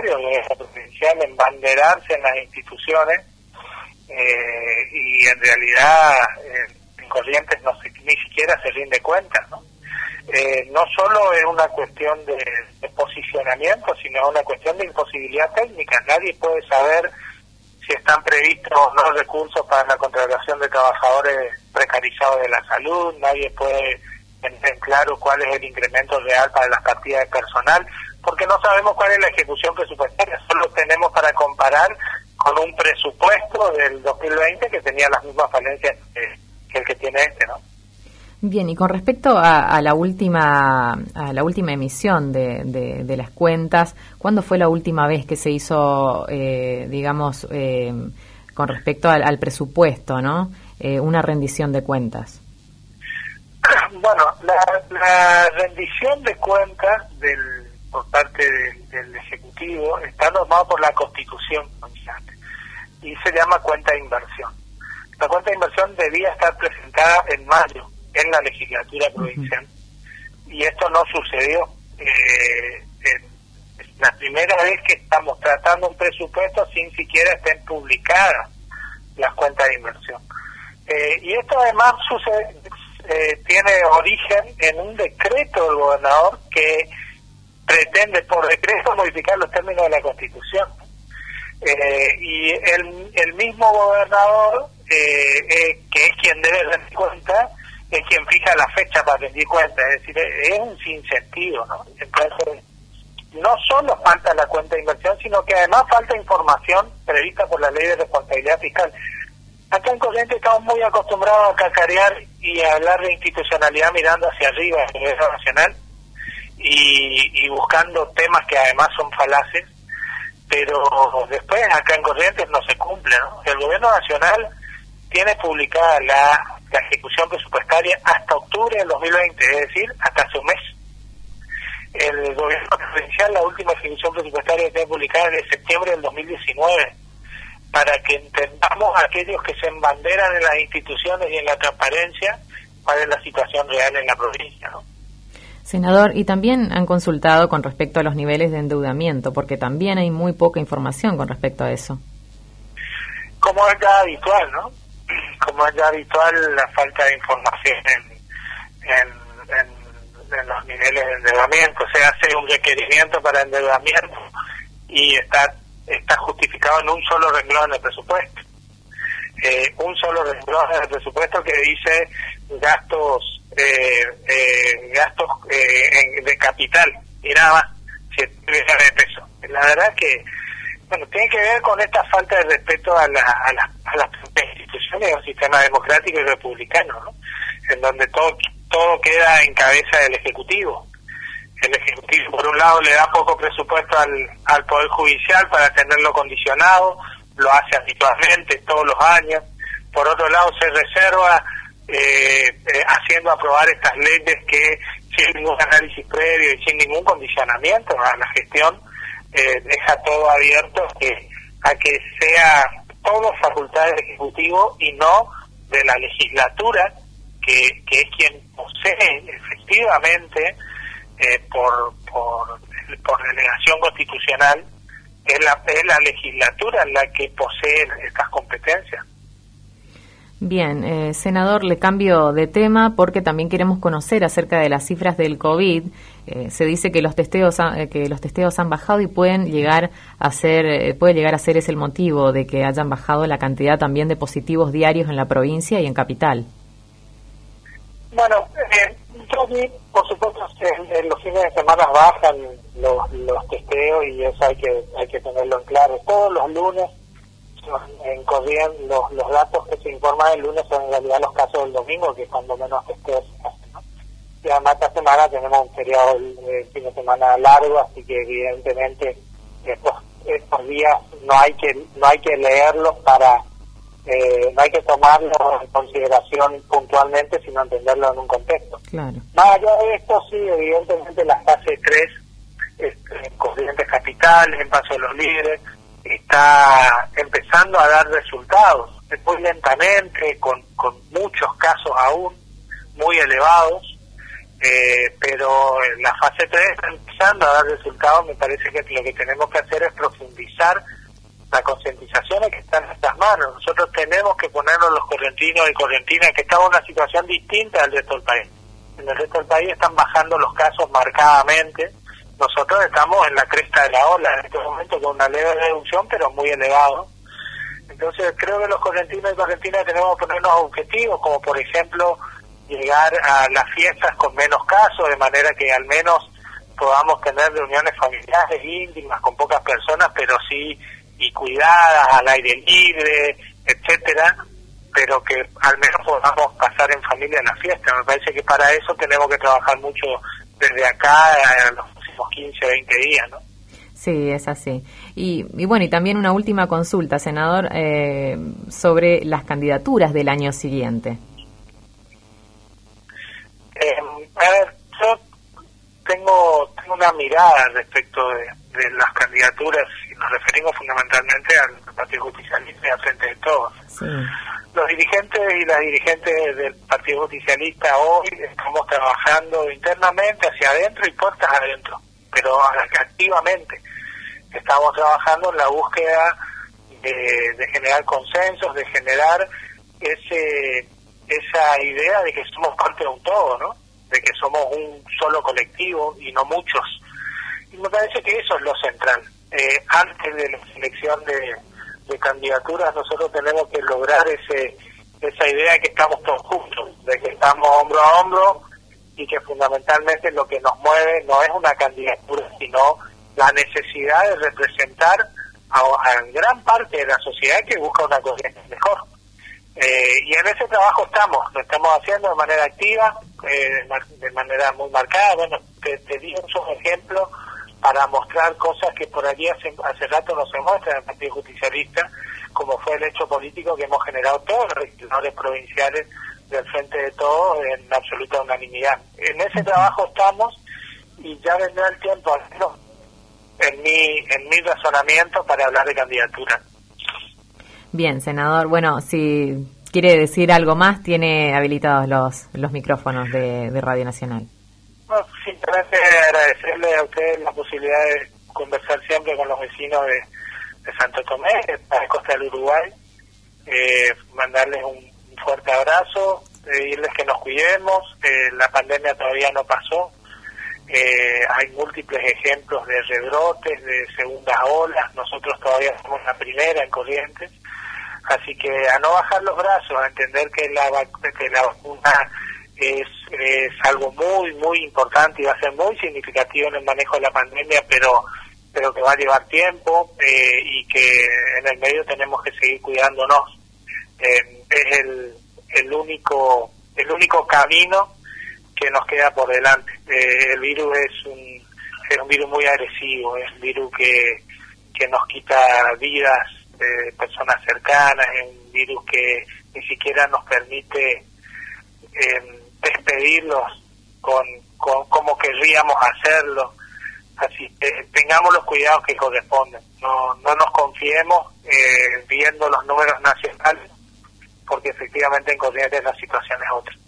necesario el gobierno provincial embanderarse en las instituciones y en realidad en Corrientes ni siquiera se rinde cuenta, ¿no? No solo es una cuestión de posicionamiento, sino una cuestión de imposibilidad técnica. Nadie puede saber si están previstos o no recursos para la contratación de trabajadores precarizados de la salud, nadie puede tener claro cuál es el incremento real para las partidas de personal, porque no sabemos cuál es la ejecución presupuestaria, solo tenemos para comparar con un presupuesto del 2020 que tenía las mismas falencias que el que tiene este, ¿no? Bien, y con respecto a la última emisión de las cuentas, ¿cuándo fue la última vez que se hizo, con respecto al presupuesto, ¿no? Una rendición de cuentas? Bueno, la rendición de cuentas por parte del Ejecutivo está normado por la Constitución y se llama cuenta de inversión. La cuenta de inversión debía estar presentada en mayo en la legislatura provincial, y esto no sucedió. Es la primera vez que estamos tratando un presupuesto sin siquiera estén publicadas las cuentas de inversión. Y esto además tiene origen en un decreto del gobernador que pretende por decreto modificar los términos de la Constitución. Y el mismo gobernador, que es quien debe rendir cuenta, es quien fija la fecha para rendir cuenta, es decir, es un sinsentido, ¿no? Entonces, no solo falta la cuenta de inversión, sino que además falta información prevista por la Ley de Responsabilidad Fiscal. Acá en Corrientes estamos muy acostumbrados a cacarear y a hablar de institucionalidad mirando hacia arriba a nivel nacional y buscando temas que además son falaces, pero después acá en Corrientes no se cumple, ¿no? El gobierno nacional tiene publicada la ejecución presupuestaria hasta octubre del 2020, es decir, hasta hace un mes. El gobierno provincial, la última ejecución presupuestaria que tiene publicada es de septiembre del 2019, para que entendamos a aquellos que se embanderan en las instituciones y en la transparencia cuál es la situación real en la provincia, ¿no? Senador, y también han consultado con respecto a los niveles de endeudamiento, porque también hay muy poca información con respecto a eso. Como es ya habitual, ¿no? Como es ya habitual, la falta de información en los niveles de endeudamiento. Se hace un requerimiento para endeudamiento y está justificado en un solo renglón del presupuesto. Un solo renglón del presupuesto que dice gastos de capital y nada más, 7 millones de pesos. La verdad que tiene que ver con esta falta de respeto a las instituciones de un sistema democrático y republicano, ¿no? En donde todo queda en cabeza del Ejecutivo. El Ejecutivo, por un lado, le da poco presupuesto al Poder Judicial para tenerlo condicionado, lo hace habitualmente todos los años. Por otro lado, se reserva haciendo aprobar estas leyes que sin ningún análisis previo y sin ningún condicionamiento a la gestión, deja todo abierto a que sea todo facultad del Ejecutivo y no de la legislatura, que es quien posee efectivamente por delegación constitucional, es la legislatura la que posee estas competencias. Bien, senador, le cambio de tema porque también queremos conocer acerca de las cifras del COVID. Se dice que los testeos han bajado y puede llegar a ser ese el motivo de que hayan bajado la cantidad también de positivos diarios en la provincia y en Capital. Bueno, yo vi, por supuesto, en los fines de semana bajan los testeos y eso hay que tenerlo en claro. Todos los lunes en Corrientes los datos que se informan el lunes son en realidad los casos del domingo, que es cuando menos testeos se hacen, ¿no? Y además esta semana tenemos un feriado de fin de semana largo, así que evidentemente estos días no hay que leerlos no hay que tomarlos en consideración puntualmente, sino entenderlo en un contexto. Claro. Más allá de esto, sí, evidentemente la fase 3 en Corrientes Capital, en Paso de los Líderes, está empezando a dar resultados, muy lentamente, con muchos casos aún muy elevados, pero la fase 3 está empezando a dar resultados. Me parece que lo que tenemos que hacer es profundizar la concientización que está en nuestras manos. Nosotros tenemos que ponernos los correntinos y correntinas, que estamos en una situación distinta al resto del país. En el resto del país están bajando los casos marcadamente. Nosotros estamos en la cresta de la ola en este momento con una leve reducción, pero muy elevado. Entonces creo que los correntinos y correntinas tenemos que ponernos objetivos, como por ejemplo llegar a las fiestas con menos casos, de manera que al menos podamos tener reuniones familiares íntimas con pocas personas, pero sí y cuidadas, al aire libre, etcétera, pero que al menos podamos pasar en familia en la fiesta. Me parece que para eso tenemos que trabajar mucho desde acá en los próximos 15, 20 días, ¿no? Sí, es así. Y bueno, y también una última consulta, senador, sobre las candidaturas del año siguiente. A ver, yo tengo una mirada respecto de las candidaturas, y nos referimos fundamentalmente al Partido Justicialista y al Frente de Todos. Sí. Los dirigentes y las dirigentes del Partido Justicialista hoy estamos trabajando internamente hacia adentro y puertas adentro, pero activamente estamos trabajando en la búsqueda de generar consensos, de generar esa idea de que somos parte de un todo, ¿no? De que somos un solo colectivo y no muchos. Y me parece que eso es lo central. Antes de la selección de candidaturas, nosotros tenemos que lograr esa idea de que estamos todos juntos, de que estamos hombro a hombro, y que fundamentalmente lo que nos mueve no es una candidatura, sino la necesidad de representar a gran parte de la sociedad que busca una corriente mejor. Y en ese trabajo lo estamos haciendo de manera activa, de manera muy marcada. Bueno, te di un solo ejemplo para mostrar cosas que por allí hace rato no se muestran en el Partido Justicialista, como fue el hecho político que hemos generado todos los legisladores provinciales del Frente de Todos en absoluta unanimidad. En ese trabajo estamos, y ya vendrá el tiempo, al menos en mi razonamiento, para hablar de candidatura. Bien, senador. Bueno, si quiere decir algo más, tiene habilitados los micrófonos de Radio Nacional. No, simplemente agradecerle a ustedes la posibilidad de conversar siempre con los vecinos de Santo Tomé, de la costa del Uruguay, mandarles un fuerte abrazo, pedirles que nos cuidemos. La pandemia todavía no pasó, hay múltiples ejemplos de rebrotes, de segundas olas. Nosotros todavía somos la primera en Corrientes, así que a no bajar los brazos, a entender que la vacuna es algo muy, muy importante y va a ser muy significativo en el manejo de la pandemia, pero que va a llevar tiempo, y que en el medio tenemos que seguir cuidándonos. Es el único camino que nos queda por delante. El virus es un virus muy agresivo, es un virus que nos quita vidas de personas cercanas, es un virus que ni siquiera nos permite despedirlos como querríamos hacerlo. Así que tengamos los cuidados que corresponden, no nos confiemos viendo los números nacionales, porque efectivamente en Corrientes la situación es otra.